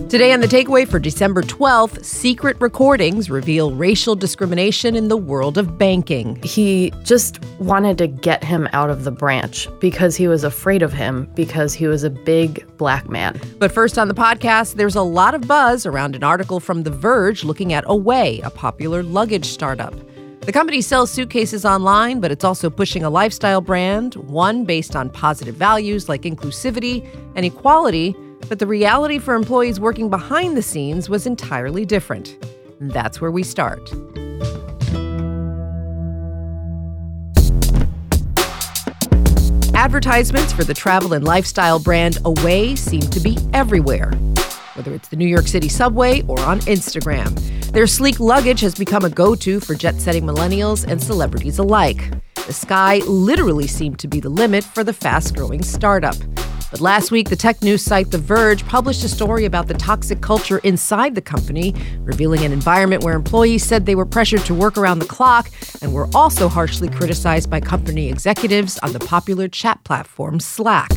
Today on The Takeaway for December 12th, secret recordings reveal racial discrimination in the world of banking. He just wanted to get him out of the branch because he was afraid of him because he was a big black man. But first on the podcast, there's a lot of buzz around an article from The Verge looking at Away, a popular luggage startup. The company sells suitcases online, but it's also pushing a lifestyle brand, one based on positive values like inclusivity and equality. But the reality for employees working behind the scenes was entirely different. And that's where we start. Advertisements for the travel and lifestyle brand Away seem to be everywhere, whether it's the New York City subway or on Instagram. Their sleek luggage has become a go-to for jet-setting millennials and celebrities alike. The sky literally seemed to be the limit for the fast-growing startup. But last week, the tech news site The Verge published a story about the toxic culture inside the company, revealing an environment where employees said they were pressured to work around the clock and were also harshly criticized by company executives on the popular chat platform Slack.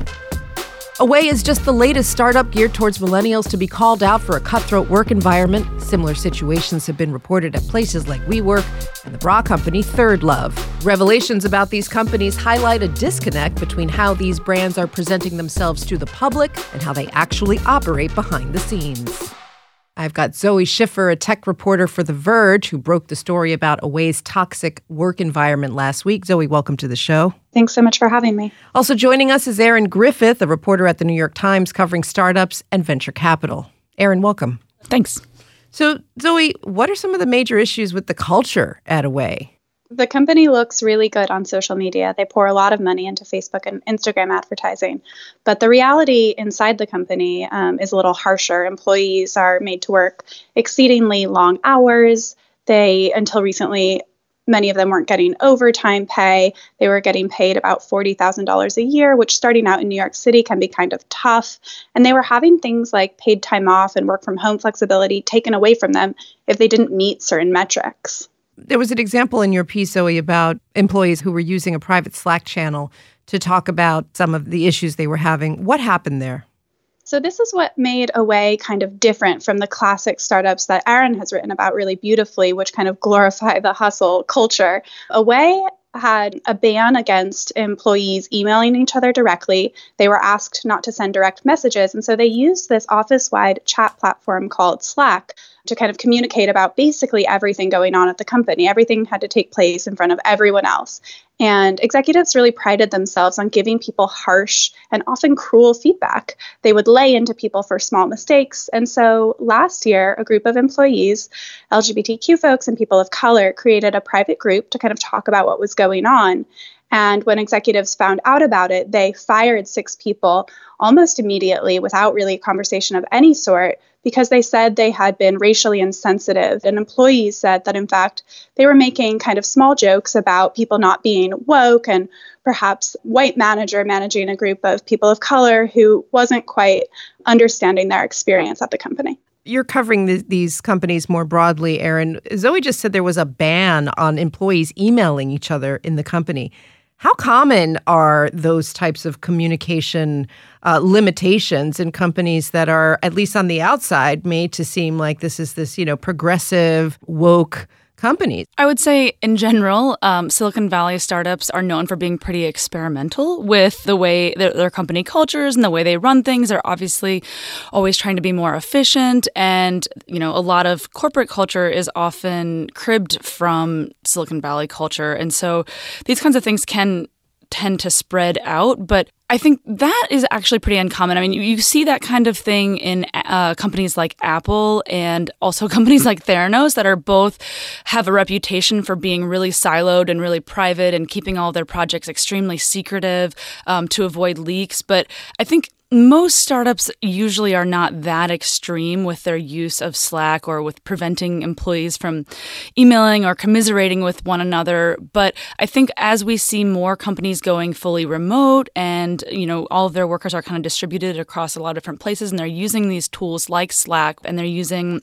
Away is just the latest startup geared towards millennials to be called out for a cutthroat work environment. Similar situations have been reported at places like WeWork and the bra company Third Love. Revelations about these companies highlight a disconnect between how these brands are presenting themselves to the public and how they actually operate behind the scenes. I've got Zoe Schiffer, a tech reporter for The Verge, who broke the story about Away's toxic work environment last week. Zoe, welcome to the show. Thanks so much for having me. Also joining us is Erin Griffith, a reporter at the New York Times covering startups and venture capital. Erin, welcome. Thanks. So, Zoe, what are some of the major issues with the culture at Away? The company looks really good on social media. They pour a lot of money into Facebook and Instagram advertising. But the reality inside the company is a little harsher. Employees are made to work exceedingly long hours. Until recently, many of them weren't getting overtime pay. They were getting paid about $40,000 a year, which starting out in New York City can be kind of tough. And they were having things like paid time off and work from home flexibility taken away from them if they didn't meet certain metrics. There was an example in your piece, Zoe, about employees who were using a private Slack channel to talk about some of the issues they were having. What happened there? So this is what made Away kind of different from the classic startups that Erin has written about really beautifully, which kind of glorify the hustle culture. Away had a ban against employees emailing each other directly. They were asked not to send direct messages. And so they used this office-wide chat platform called Slack to kind of communicate about basically everything going on at the company. Everything had to take place in front of everyone else. And executives really prided themselves on giving people harsh and often cruel feedback. They would lay into people for small mistakes. And so last year, a group of employees, LGBTQ folks and people of color, created a private group to kind of talk about what was going on. And when executives found out about it, they fired 6 people almost immediately without really a conversation of any sort because they said they had been racially insensitive. And employees said that, in fact, they were making kind of small jokes about people not being woke and perhaps white manager managing a group of people of color who wasn't quite understanding their experience at the company. You're covering these companies more broadly, Erin. Zoe just said there was a ban on employees emailing each other in the company. How common are those types of communication limitations in companies that are, at least on the outside, made to seem like this is this, progressive, woke companies? I would say, in general, Silicon Valley startups are known for being pretty experimental with the way their company cultures and the way they run things. They're obviously always trying to be more efficient. And, a lot of corporate culture is often cribbed from Silicon Valley culture. And so these kinds of things can tend to spread out. But I think that is actually pretty uncommon. I mean, you see that kind of thing in companies like Apple and also companies like Theranos that are both have a reputation for being really siloed and really private and keeping all their projects extremely secretive to avoid leaks. But I think most startups usually are not that extreme with their use of Slack or with preventing employees from emailing or commiserating with one another. But I think as we see more companies going fully remote and, all of their workers are kind of distributed across a lot of different places and they're using these tools like Slack and they're using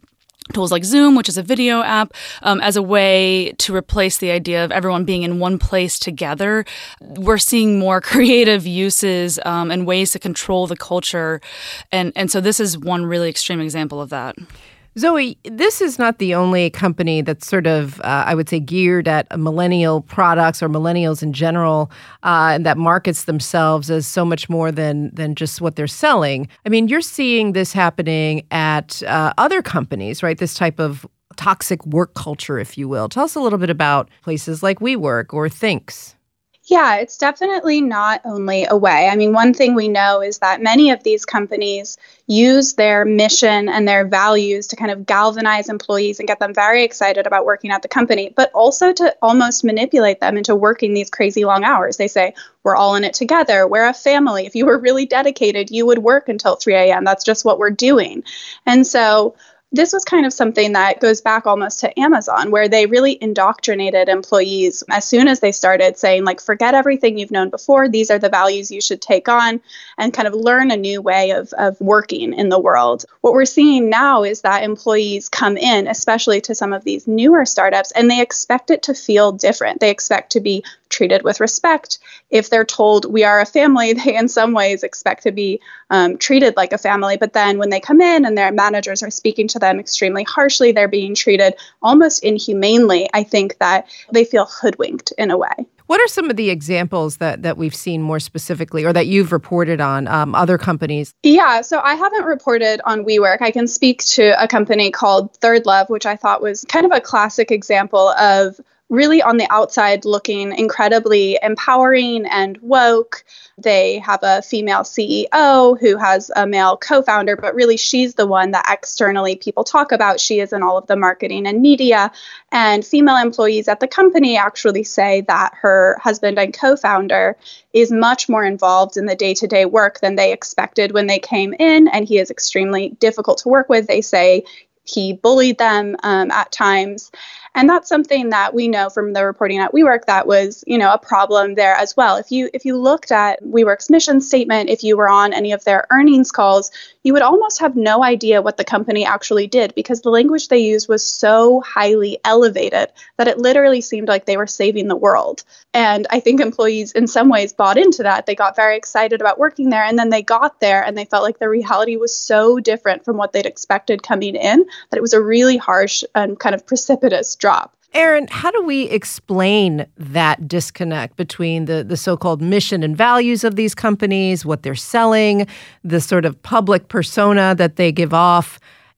tools like Zoom, which is a video app, as a way to replace the idea of everyone being in one place together. We're seeing more creative uses and ways to control the culture. And so this is one really extreme example of that. Zoe, this is not the only company that's sort of, I would say, geared at millennial products or millennials in general, and that markets themselves as so much more than just what they're selling. I mean, you're seeing this happening at other companies, right? This type of toxic work culture, if you will. Tell us a little bit about places like WeWork or Thinx. Yeah, it's definitely not only Away. I mean, one thing we know is that many of these companies use their mission and their values to kind of galvanize employees and get them very excited about working at the company, but also to almost manipulate them into working these crazy long hours. They say, we're all in it together. We're a family. If you were really dedicated, you would work until 3 a.m. That's just what we're doing. And so this was kind of something that goes back almost to Amazon, where they really indoctrinated employees as soon as they started saying, like, forget everything you've known before. These are the values you should take on and kind of learn a new way of working in the world. What we're seeing now is that employees come in, especially to some of these newer startups, and they expect it to feel different. They expect to be treated with respect. If they're told we are a family, they in some ways expect to be treated like a family. But then when they come in and their managers are speaking to them extremely harshly, they're being treated almost inhumanely. I think that they feel hoodwinked in a way. What are some of the examples that we've seen more specifically or that you've reported on other companies? Yeah, so I haven't reported on WeWork. I can speak to a company called Third Love, which I thought was kind of a classic example of really on the outside looking incredibly empowering and woke. They have a female CEO who has a male co-founder, but really she's the one that externally people talk about. She is in all of the marketing and media. And female employees at the company actually say that her husband and co-founder is much more involved in the day-to-day work than they expected when they came in. And he is extremely difficult to work with. They say he bullied them at times. And that's something that we know from the reporting at WeWork that was, a problem there as well. If you looked at WeWork's mission statement, if you were on any of their earnings calls, you would almost have no idea what the company actually did because the language they used was so highly elevated that it literally seemed like they were saving the world. And I think employees in some ways bought into that. They got very excited about working there. And then they got there and they felt like the reality was so different from what they'd expected coming in that it was a really harsh and kind of precipitous drop. Erin, how do we explain that disconnect between the so-called mission and values of these companies, what they're selling, the sort of public persona that they give off,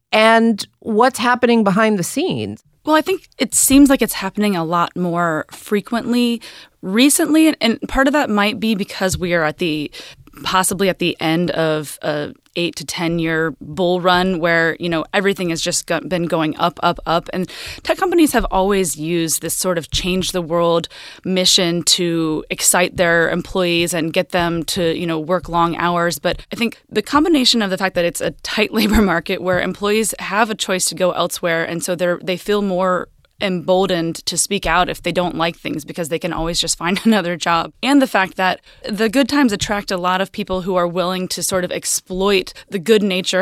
and what's happening behind the scenes? Well, I think it seems like it's happening a lot more frequently recently, and part of that might be because we are possibly at the end of a 8 to 10 year bull run where, everything has just been going up, up, up. And tech companies have always used this sort of change the world mission to excite their employees and get them to, work long hours. But I think the combination of the fact that it's a tight labor market where employees have a choice to go elsewhere, and so they feel more emboldened to speak out if they don't like things because they can always just find another job. And the fact that the good times attract a lot of people who are willing to sort of exploit the good nature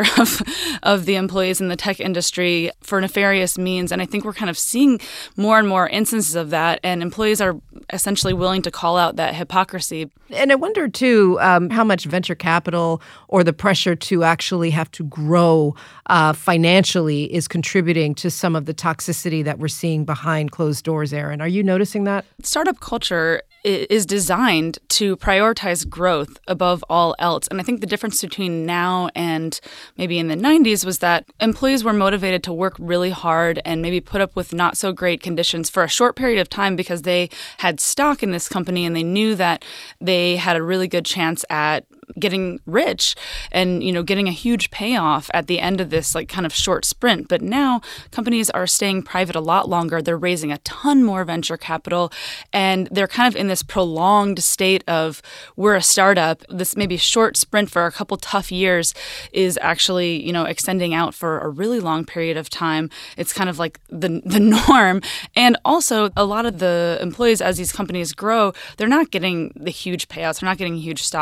of the employees in the tech industry for nefarious means. And I think we're kind of seeing more and more instances of that. And employees are essentially willing to call out that hypocrisy. And I wonder, too, how much venture capital or the pressure to actually have to grow financially is contributing to some of the toxicity that we're seeing behind closed doors, Erin. Are you noticing that? Startup culture is designed to prioritize growth above all else. And I think the difference between now and maybe in the 90s was that employees were motivated to work really hard and maybe put up with not so great conditions for a short period of time because they had stock in this company and they knew that they had a really good chance at getting rich and, getting a huge payoff at the end of this kind of short sprint. But now companies are staying private a lot longer. They're raising a ton more venture capital and they're kind of in this prolonged state of we're a startup. This maybe short sprint for a couple tough years is actually, extending out for a really long period of time. It's kind of like the norm. And also a lot of the employees, as these companies grow, they're not getting the huge payouts. They're not getting huge stock.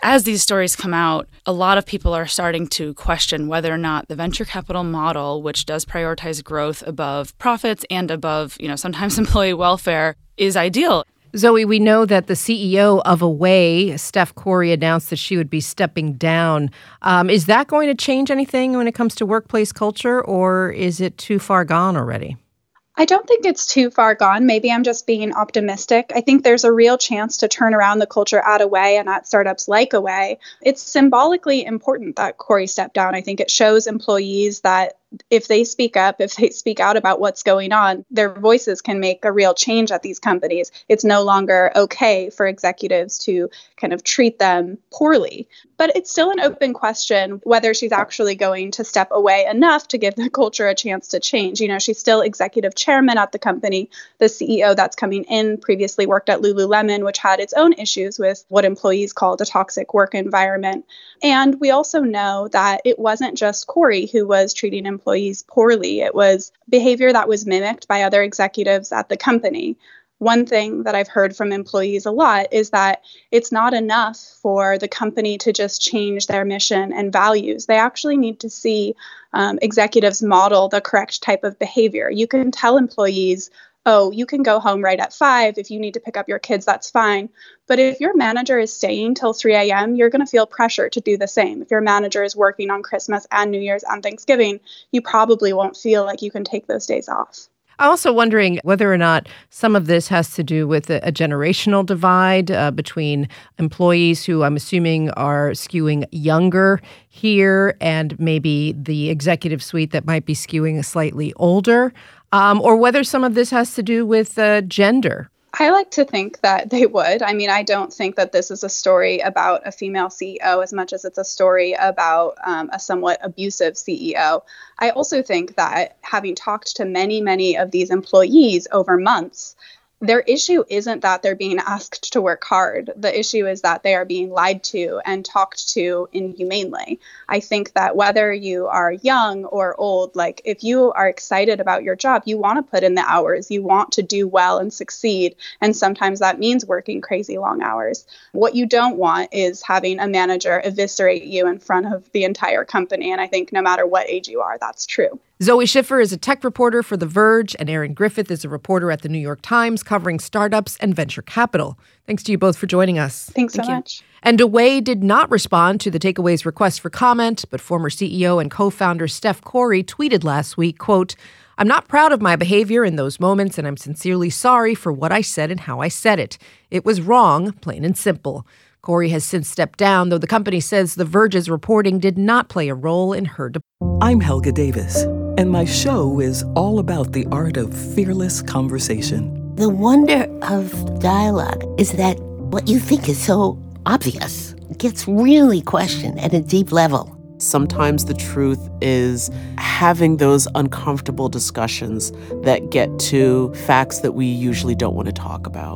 as these stories come out, a lot of people are starting to question whether or not the venture capital model, which does prioritize growth above profits and above, sometimes employee welfare, is ideal. Zoe, we know that the CEO of Away, Steph Corey, announced that she would be stepping down. Is that going to change anything when it comes to workplace culture, or is it too far gone already? I don't think it's too far gone. Maybe I'm just being optimistic. I think there's a real chance to turn around the culture at Away and at startups like Away. It's symbolically important that Corey stepped down. I think it shows employees that if they speak up, if they speak out about what's going on, their voices can make a real change at these companies. It's no longer okay for executives to kind of treat them poorly. But it's still an open question whether she's actually going to step away enough to give the culture a chance to change. She's still executive chairman at the company. The CEO that's coming in previously worked at Lululemon, which had its own issues with what employees called a toxic work environment. And we also know that it wasn't just Corey who was treating employees poorly. It was behavior that was mimicked by other executives at the company. One thing that I've heard from employees a lot is that it's not enough for the company to just change their mission and values. They actually need to see executives model the correct type of behavior. You can tell employees, oh, you can go home right at 5. If you need to pick up your kids, that's fine. But if your manager is staying till 3 a.m., you're going to feel pressure to do the same. If your manager is working on Christmas and New Year's and Thanksgiving, you probably won't feel like you can take those days off. I'm also wondering whether or not some of this has to do with a generational divide between employees who I'm assuming are skewing younger here and maybe the executive suite that might be skewing slightly older, or whether some of this has to do with gender. I like to think that they would. I mean, I don't think that this is a story about a female CEO as much as it's a story about a somewhat abusive CEO. I also think that having talked to many, many of these employees over months, their issue isn't that they're being asked to work hard. The issue is that they are being lied to and talked to inhumanely. I think that whether you are young or old, like if you are excited about your job, you want to put in the hours, you want to do well and succeed. And sometimes that means working crazy long hours. What you don't want is having a manager eviscerate you in front of the entire company. And I think no matter what age you are, that's true. Zoe Schiffer is a tech reporter for The Verge, and Erin Griffith is a reporter at The New York Times covering startups and venture capital. Thanks to you both for joining us. Thanks so much. And Away did not respond to the Takeaway's request for comment, but former CEO and co-founder Steph Corey tweeted last week, quote, "I'm not proud of my behavior in those moments, and I'm sincerely sorry for what I said and how I said it. It was wrong, plain and simple." Corey has since stepped down, though the company says The Verge's reporting did not play a role in her departure. I'm Helga Davis, and my show is all about the art of fearless conversation. The wonder of dialogue is that what you think is so obvious gets really questioned at a deep level. Sometimes the truth is having those uncomfortable discussions that get to facts that we usually don't want to talk about.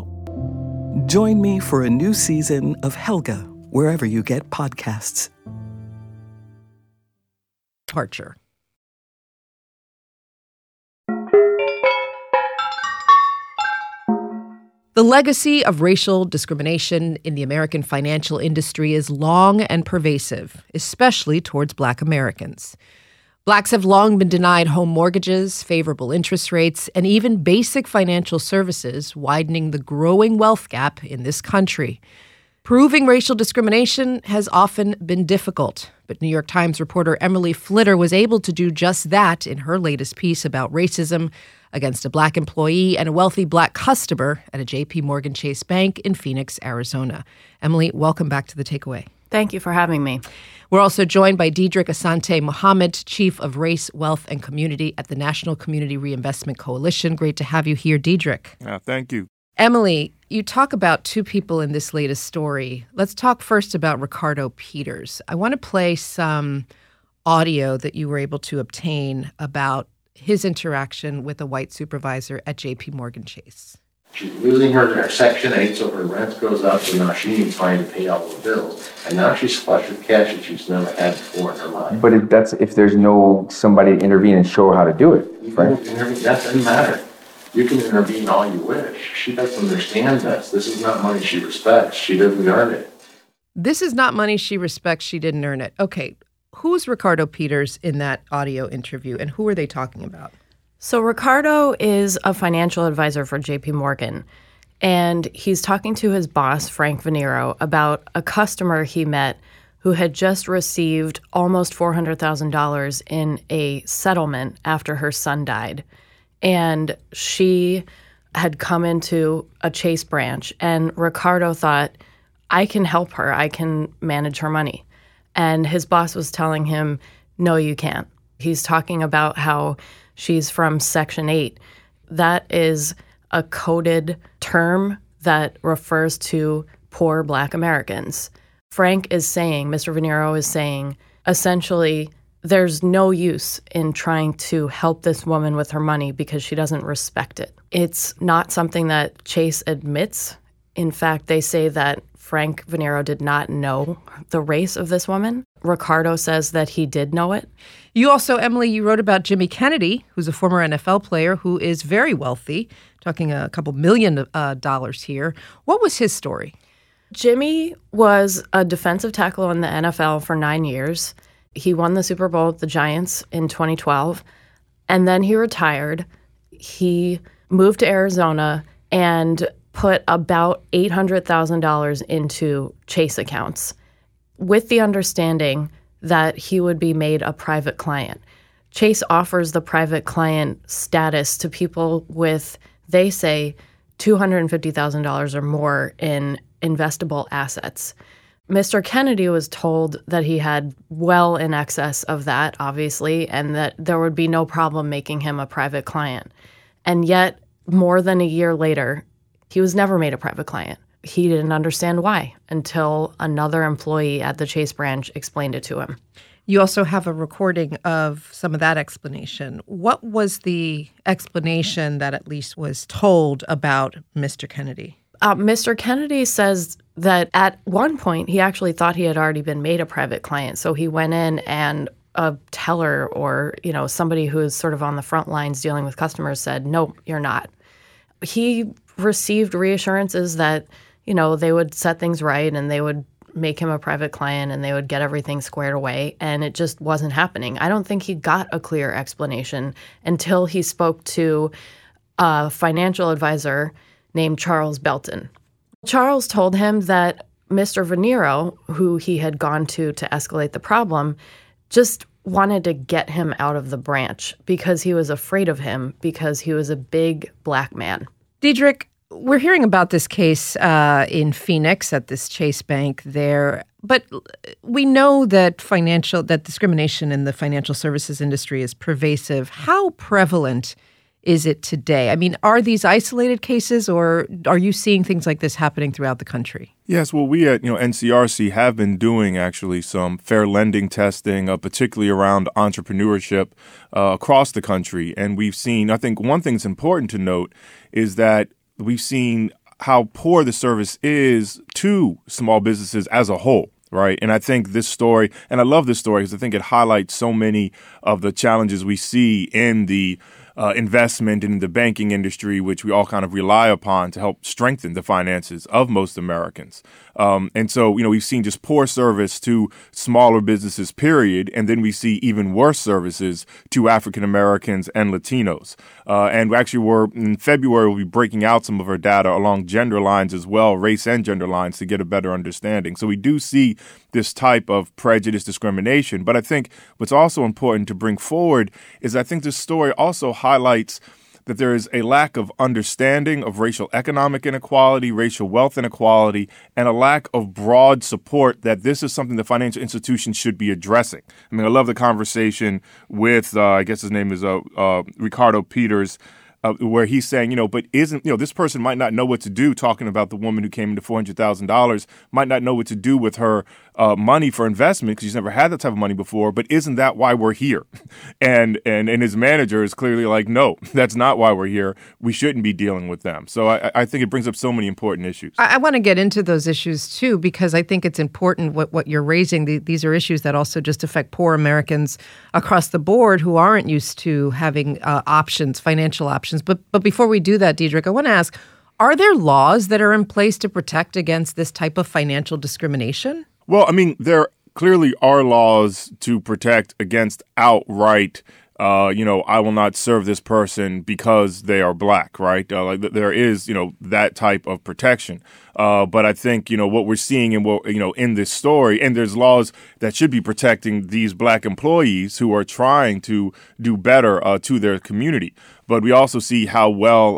Join me for a new season of Helga, wherever you get podcasts. Departure. The legacy of racial discrimination in the American financial industry is long and pervasive, especially towards Black Americans. Blacks have long been denied home mortgages, favorable interest rates, and even basic financial services, widening the growing wealth gap in this country. Proving racial discrimination has often been difficult, but New York Times reporter Emily Flitter was able to do just that in her latest piece about racism against a Black employee and a wealthy Black customer at a J.P. Morgan Chase Bank in Phoenix, Arizona. Emily, welcome back to The Takeaway. Thank you for having me. We're also joined by Diedrich Asante Mohammed, Chief of Race, Wealth, and Community at the National Community Reinvestment Coalition. Great to have you here, Diedrich. Thank you. Emily, you talk about two people in this latest story. Let's talk first about Ricardo Peters. I want to play some audio that you were able to obtain about his interaction with a white supervisor at J.P. Morgan Chase. She's losing her Section 8, so her rent goes up, so now she needs money to pay all the bills. And now she's flush with cash that she's never had before in her life. But if there's no somebody to intervene and show her how to do it, right? That doesn't matter. You can intervene all you wish. She doesn't understand this. This is not money she respects. She doesn't earn it. This is not money she respects. She didn't earn it. Okay, who's Ricardo Peters in that audio interview, and who are they talking about? So Ricardo is a financial advisor for JP Morgan, and he's talking to his boss, Frank Venero, about a customer he met who had just received almost $400,000 in a settlement after her son died. And she had come into a Chase branch, and Ricardo thought, I can help her. I can manage her money. And his boss was telling him, no, you can't. He's talking about how she's from Section 8. That is a coded term that refers to poor Black Americans. Frank is saying, Mr. Venero is saying, essentially, there's no use in trying to help this woman with her money because she doesn't respect it. It's not something that Chase admits. In fact, they say that Frank Venero did not know the race of this woman. Ricardo says that he did know it. You also, Emily, you wrote about Jimmy Kennedy, who's a former NFL player who is very wealthy, talking a couple $1 million here. What was his story? Jimmy was a defensive tackle in the NFL for 9 years. He won the Super Bowl with the Giants in 2012, and then he retired. He moved to Arizona and put about $800,000 into Chase accounts with the understanding that he would be made a private client. Chase offers the private client status to people with, they say, $250,000 or more in investable assets. Mr. Kennedy was told that he had well in excess of that, obviously, and that there would be no problem making him a private client. And yet, more than a year later, he was never made a private client. He didn't understand why until another employee at the Chase branch explained it to him. You also have a recording of some of that explanation. What was the explanation that at least was told about Mr. Kennedy? Mr. Kennedy says that at one point he actually thought he had already been made a private client. So he went in and a teller or, somebody who is sort of on the front lines dealing with customers said, no, you're not. He received reassurances that, they would set things right and they would make him a private client and they would get everything squared away. And it just wasn't happening. I don't think he got a clear explanation until he spoke to a financial advisor named Charles Belton. Charles told him that Mr. Venero, who he had gone to escalate the problem, just wanted to get him out of the branch because he was afraid of him because he was a big Black man. Diedrich, we're hearing about this case in Phoenix at this Chase Bank there, but we know that discrimination in the financial services industry is pervasive. How prevalent is it today? I mean, are these isolated cases, or are you seeing things like this happening throughout the country? Yes, well, we at NCRC have been doing actually some fair lending testing, particularly around entrepreneurship across the country. And we've seen, I think one thing that's important to note is that we've seen how poor the service is to small businesses as a whole. Right. And I think this story, and I love this story because I think it highlights so many of the challenges we see in the investment in the banking industry, which we all kind of rely upon to help strengthen the finances of most Americans. And so, we've seen just poor service to smaller businesses, period. And then we see even worse services to African Americans and Latinos. And actually, in February, we'll be breaking out some of our data along gender lines as well, race and gender lines, to get a better understanding. So we do see this type of prejudice, discrimination. But I think what's also important to bring forward is I think this story also highlights that there is a lack of understanding of racial economic inequality, racial wealth inequality, and a lack of broad support that this is something the financial institutions should be addressing. I mean, I love the conversation with, I guess his name is Ricardo Peters, where he's saying, but this person might not know what to do, talking about the woman who came into $400,000, might not know what to do with her money for investment because she's never had that type of money before. But isn't that why we're here? And his manager is clearly like, no, that's not why we're here. We shouldn't be dealing with them. So I think it brings up so many important issues. I want to get into those issues, too, because I think it's important what you're raising. These are issues that also just affect poor Americans across the board who aren't used to having options, financial options. But before we do that, Diedrich, I want to ask, Are there laws that are in place to protect against this type of financial discrimination? Well, I mean, there clearly are laws to protect against outright I will not serve this person because they are black, right? There is, that type of protection. But I think, what we're seeing in this story, and there's laws that should be protecting these black employees who are trying to do better to their community. But we also see how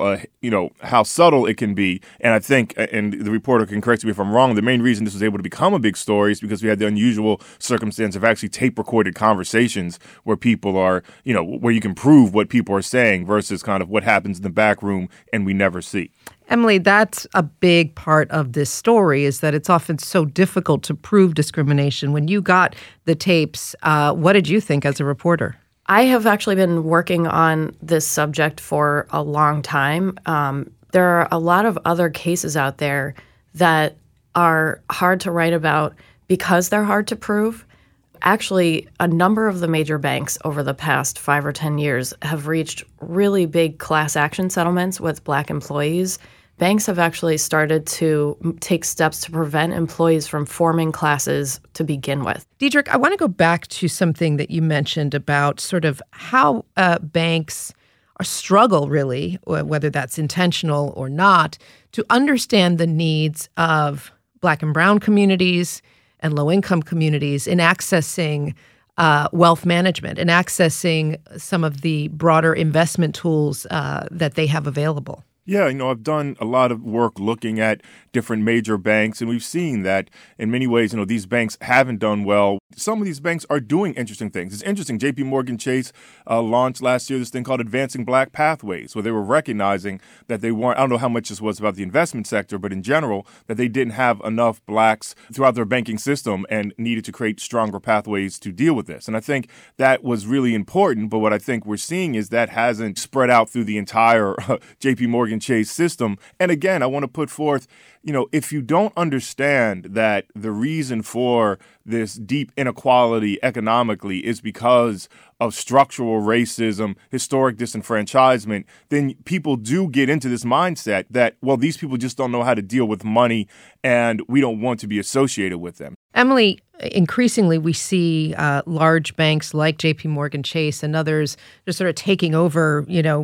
how subtle it can be. And I think, and the reporter can correct me if I'm wrong, the main reason this was able to become a big story is because we had the unusual circumstance of actually tape-recorded conversations where people are, where you can prove what people are saying versus kind of what happens in the back room and we never see. Emily, that's a big part of this story, is that it's often so difficult to prove discrimination. When you got the tapes, what did you think as a reporter? I have actually been working on this subject for a long time. There are a lot of other cases out there that are hard to write about because they're hard to prove. Actually, a number of the major banks over the past 5 or 10 years have reached really big class action settlements with black employees. Banks have actually started to take steps to prevent employees from forming classes to begin with. Diedrich, I want to go back to something that you mentioned about sort of how banks struggle, really, whether that's intentional or not, to understand the needs of black and brown communities and low-income communities in accessing wealth management and accessing some of the broader investment tools that they have available. Yeah, I've done a lot of work looking at different major banks, and we've seen that in many ways, these banks haven't done well. Some of these banks are doing interesting things. It's interesting. JP Morgan Chase launched last year this thing called Advancing Black Pathways, where they were recognizing that they weren't, I don't know how much this was about the investment sector, but in general, that they didn't have enough blacks throughout their banking system and needed to create stronger pathways to deal with this. And I think that was really important. But what I think we're seeing is that hasn't spread out through the entire JP Morgan Chase system. And again, I want to put forth, if you don't understand that the reason for this deep inequality economically is because of structural racism, historic disenfranchisement, then people do get into this mindset that, well, these people just don't know how to deal with money and we don't want to be associated with them. Emily, increasingly we see large banks like JP Morgan Chase and others just sort of taking over,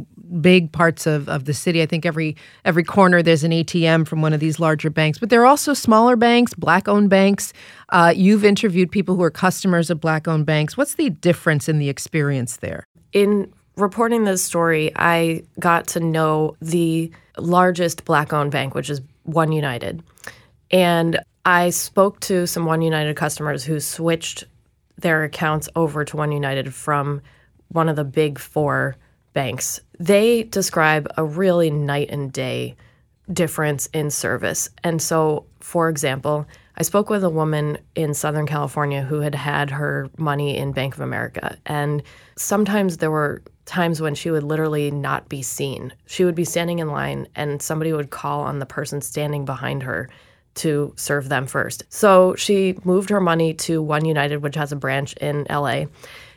big parts of the city. I think every corner there's an ATM from one of these larger banks. But there are also smaller banks, black-owned banks. You've interviewed people who are customers of black-owned banks. What's the difference in the experience there? In reporting this story, I got to know the largest black-owned bank, which is One United. And I spoke to some One United customers who switched their accounts over to One United from one of the big four banks. They describe a really night and day difference in service. And so, for example, I spoke with a woman in Southern California who had had her money in Bank of America. And sometimes there were times when she would literally not be seen. She would be standing in line and somebody would call on the person standing behind her to serve them first. So she moved her money to One United, which has a branch in LA.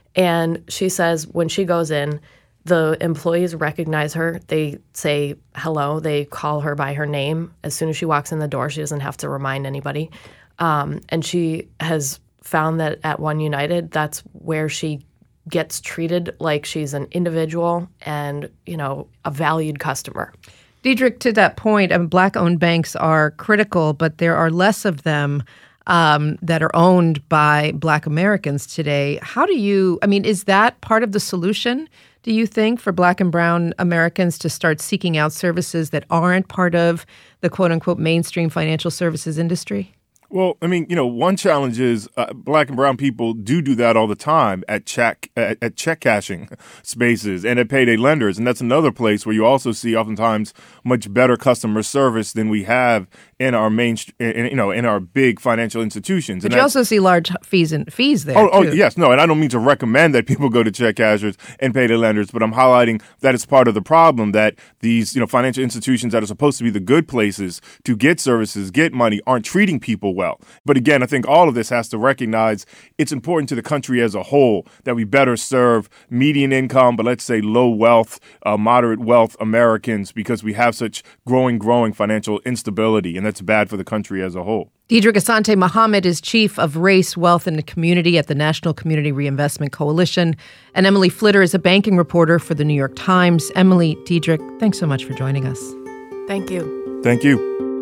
And she says when she goes in, the employees recognize her. They say hello. They call her by her name. As soon as she walks in the door, she doesn't have to remind anybody. And she has found that at One United, that's where she gets treated like she's an individual and, a valued customer. Diedrich, to that point, black-owned banks are critical, but there are less of them that are owned by black Americans today. Is that part of the solution, do you think, for black and brown Americans to start seeking out services that aren't part of the quote-unquote mainstream financial services industry? Well, one challenge is black and brown people do that all the time at check cashing spaces and at payday lenders. And that's another place where you also see oftentimes much better customer service than we have in our in our big financial institutions. But you also see large fees there. Oh, yes. No, and I don't mean to recommend that people go to check cashers and payday lenders, but I'm highlighting that it's part of the problem that these, financial institutions that are supposed to be the good places to get services, get money, aren't treating people well. But again, I think all of this has to recognize it's important to the country as a whole that we better serve median income, but let's say low wealth, moderate wealth Americans, because we have such growing financial instability, and that's bad for the country as a whole. Diedrich Asante Mohammed is Chief of Race, Wealth, and the Community at the National Community Reinvestment Coalition. And Emily Flitter is a banking reporter for the New York Times. Emily, Diedrich, thanks so much for joining us. Thank you. Thank you.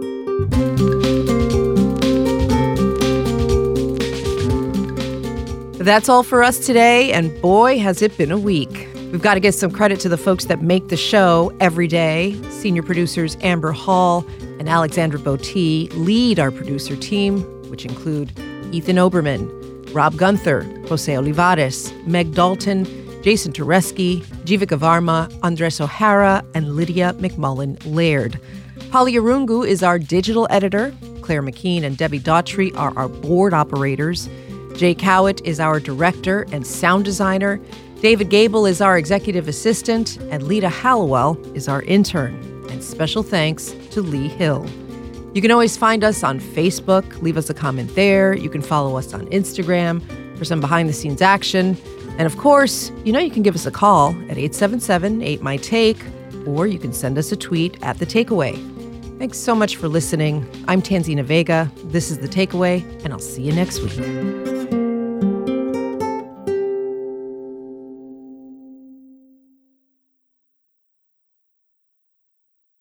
That's all for us today, and boy, has it been a week. We've got to give some credit to the folks that make the show every day. Senior producers Amber Hall and Alexandra Botti lead our producer team, which include Ethan Oberman, Rob Gunther, Jose Olivares, Meg Dalton, Jason Tereski, Jivika Varma, Andres O'Hara, and Lydia McMullen Laird. Polly Arungu is our digital editor. Claire McKean and Debbie Daughtry are our board operators. Jay Cowett is our director and sound designer. David Gable is our executive assistant, and Lita Hallowell is our intern. And special thanks to Lee Hill. You can always find us on Facebook. Leave us a comment there. You can follow us on Instagram for some behind-the-scenes action. And of course, you can give us a call at 877-8MY-TAKE, or you can send us a tweet at The Takeaway. Thanks so much for listening. I'm Tanzina Vega. This is The Takeaway, and I'll see you next week.